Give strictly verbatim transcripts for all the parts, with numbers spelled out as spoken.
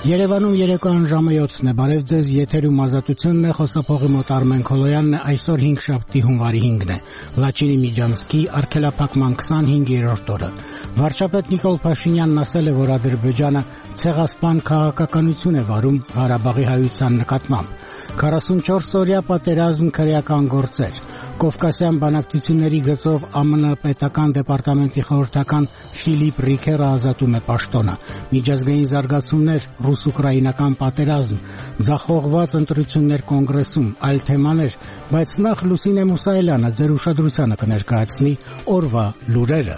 Երևանում երեկոյան ժամը յոթն է, բարև ձեզ, եթերում ազատությունն է, խոսափողի մոտ Արմեն Քոլոյանն է, այսօր հինգշաբթի հունվարի հինգն է, Լաչինի Միջանցքի արգելափակման քսանհինգերորդ օրը։ Վարչապետ Նիկոլ Փաշինյանն ասել է, որ Ադրբեջանը ցեղասպան քաղաքականություն է վարում Ղարաբաղի հայության նկատմամբ։ քառասունչորս օրյա պատերազմ, քրեական գործեր։ Կովկասյան բանակցությունների գծով ԱՄՆ պետական դեպարտամենտի խորհրդական Ֆիլիպ Ռիքերը ազատում է պաշտոնը։ Միջազգային զարգացումներ, ռուս-ուկրաինական պատերազմ, ձախողված ընտրություններ կոնգրեսում, այլ թեմաներ, բայց նախ Լուսինե Մուսայելյանը ձեր ուշադրությանը կներկայացնի օրվա լուրերը։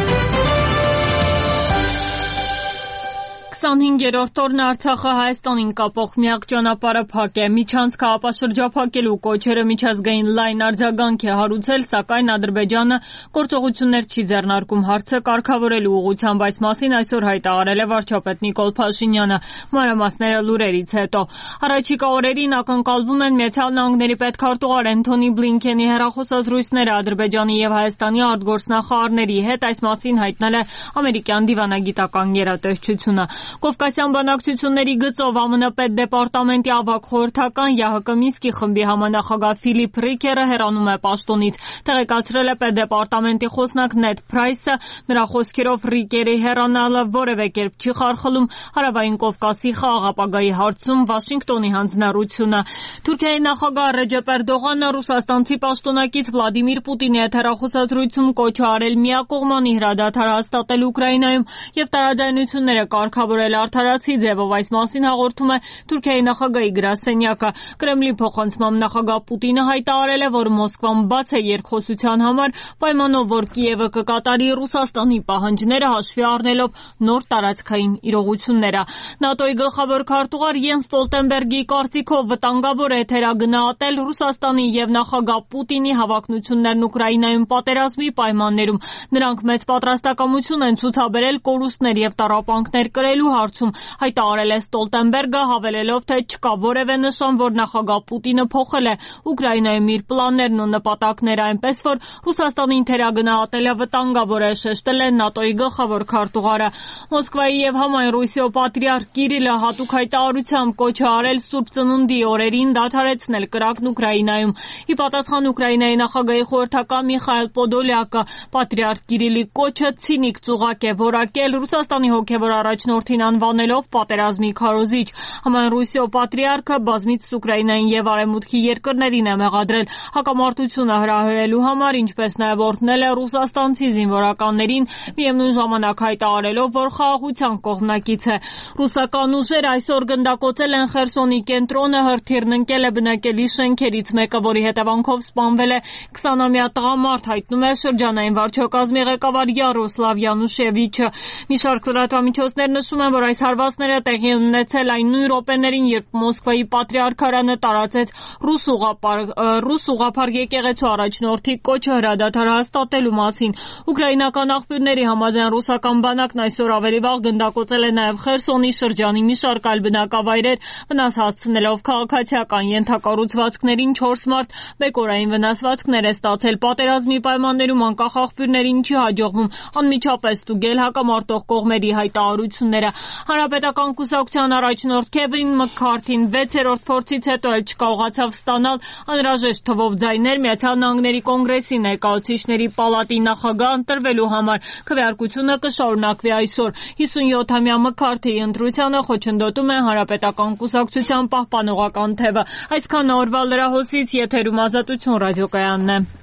քսանհինգերորդ օրն Արցախը Հայաստանին կապող միակ ճանապարհը փակ է։ Միջանցքը ապաշրջափակելու կոչերը միջազգային լայն արձագանք է հարուցել, սակայն Ադրբեջանը գործողություններ չի ձեռնարկում հարցը կարգավորելու ուղղությամբ, այս մասին այսօր հայտարարել է վարչապետ Նիկոլ Փաշինյանը։ Մանրամասները լուրերից հետո։ Առաջիկա օրերին ակնկալվում են Միացյալ Նահանգների պետքարտուղար Էնթոնի Բլինքենի հեռախոսազրույցները Ադրբեջանի եւ Հայաստանի արտգործնախարարների հետ, այս մասին հայտնել է ամերիկյան դիվանագիտական գերատեսչությունը։ Կովկասյան բանակցությունների գծով ԱՄՆ պետդեպարտամենտի ավագ խորհրդական ԵԱՀԿ Մինսկի խմբի համանախագահ Ֆիլիպ Ռիքերը հեռանում է պաշտոնից, տեղեկացրել է պետդեպարտամենտի խոսնակ Նեդ Փրայսը, նրա խոսքերով Ռիկերի հեռանալը որևէ կերպ չի խարխլում Հարավային Կովկասի խաղաղ ապագայի հարցում Վաշինգտոնի հանձնառությունը։ Թուրքիայի նախագահ Ռեջեփ Էրդողանը ռուսաստանցի պաշտոնակից Վլադիմիր Պուտինի հետ հեռախոսազրույցում կոչ է արել միակողմանի հրադադար հաստատել Ուկրաինայում եւ տարաձայնությունները կարգավորել արդարացի ձևով, այս մասին հաղորդում է Թուրքիայի նախագահի գրասենյակը։ Կրեմլի փոխանցմամբ նախագահ Պուտինը հայտարարել է, որ Մոսկվան բաց է երկխոսության համար, պայմանով որ Կիևը կկատարի Ռուսաստանի պահանջները հաշվի առնելով նոր տարածքային իրողությունները։ ՆԱՏՕ-ի գլխավոր քարտուղար Յենս Ստոլտենբերգի կարծիքով վտանգավոր է թերագնահատել Ռուսաստանի եւ նախագահ Պուտինի հավակնություններն Ուկրաինայում պատերազմի պայմաններում։ Նրանք մեծ պատրաստակամություն են ցուցաբերել կորուստներ եւ տառապանքներ կրելու հարցում, հայտարարել է Ստոլտենբերգը, հավելելով, թե չկա որևէ նշան, որ նախագահ Պուտինը փոխել է Ուկրաինայում իր պլաններն ու նպատակները, այնպես որ Ռուսաստանին թերագնահատելը վտանգավոր է, շեշտել է ՆԱՏՕ-ի գլխավոր քարտուղարը։ Մոսկվայի եւ համայն Ռուսիո պատրիարք Կիրիլը հատուկ հայտարարությամբ կոչ է արել Սուրբ Ծնունդի օրերին դադարեցնել կրակն Ուկրաինայում։ Ի պատասխան Ուկրաինայի նախագահի խորհրդական Միխայել Պոդոլյակը պատրիարք Կիրիլի կոչը ցինիկ ծուղակ է որակել, Ռուսաստանի հոգևոր առաջնորդին անվանելով պատերազմի քարոզիչ։ Համայն Ռուսիո պատրիարքը բազմիցս Ուկրաինային եւ Արևմուտքի երկրներին է մեղադրել հակամարտությունը հրահրելու համար, ինչպես նաեւ օրհնել է ռուսաստանցի զինվորականներին, միևնույն ժամանակ հայտարարելով, որ խաղաղության կողմնակից է։ Ռուսական ուժերը այսօր գնդակոծել են Խերսոնի կենտրոնը, հրթիռն ընկել է բնակելի շենքերից մեկը, որի հետևանքով սպանվել է քսանամյա տղամարդ, հայտնում է շրջանային վարչակազմի ղեկավար Յարոսլավ Յանուշևիչը։ Մի շարք լրատվամիջոցներ նշում են, որ այս հարվածները տեղի են ունեցել այն նույն րոպեներին, երբ Մոսկվայի պատրիարքարանը տարածեց ռուս ուղղափառ ռուս ուղղափառ եկեղեցու առաջնորդի կոչը հրադադար հաստատելու մասին։ Ուկրաինական աղբյուրների համաձայն ռուսական բանակն այսօր ավելի վաղ գնդակոծել է նաև Խերսոնի շրջանի մի շարք այլ բնակավայրեր, վնաս հասցնելով քաղաքացիական ենթակառուցվածքներին չորս մարդ, բեկորային վնասվածքներ է ստացել։ Պատերազմի պայմաններում անկախ աղբյուրներին չի հաջողվում անմիջապես ստուգել հակամարտող կողմերի հայտարարությունները։ Հանրապետական կուսակցության առաջնորդ Քևին Մքքարթին վեցերորդ փորձից հետո էլ չկարողացավ ստանալ անհրաժեշտ թվով ձայներ Միացյալ Նահանգների կոնգրեսի ներկայացուցիչների պալատի նախագահ ընտրվելու համար։ Քվեարկությունը կշարունակվի այսօր։ հիսունյոթամյա Մքքարթիի ընտրությանը խոչընդոտում է Հանրապետական կուսակցության պահպանողական թևը։ Այսքան օրվա լրահոսից, եթերում Ազատություն ռադիոկայանն է։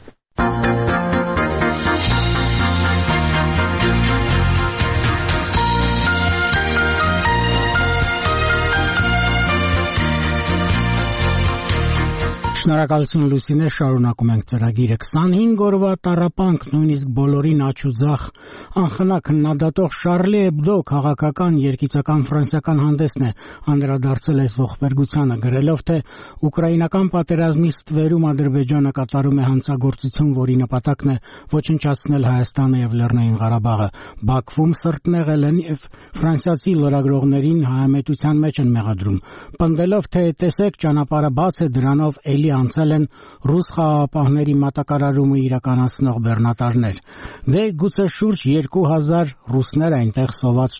Շնորհակալություն Լուսինե, շարունակում ենք ծրագիրը։ քսանհինգ օրվա տառապանք, նույնիսկ բոլորին աչուձախ անխնա քննադատող Շարլի Էբդո քաղաքական երգիծական ֆրանսիական հանդեսն է անդրադարձել այս ողբերգությանը, գրելով, թե ուկրաինական պատերազմի ստվերում Ադրբեջանը կատարում է հանցագործություն, որի նպատակն է ոչնչացնել Հայաստանը եւ Լեռնային Ղարաբաղը։ Բաքվում սրտնեղել են եւ ֆրանսիացի լրագրողներին հայամետության մեջ են մեղադրում, պնդելով, թե տեսեք ճանապարհը բաց է, դրանով էլի անցել են ռուս խաղաղապահների մատակարարումը իրականացնող բեռնատարներ։ Դե գուցե շուրջ երկու հազար ռուսներ այնտեղ սոված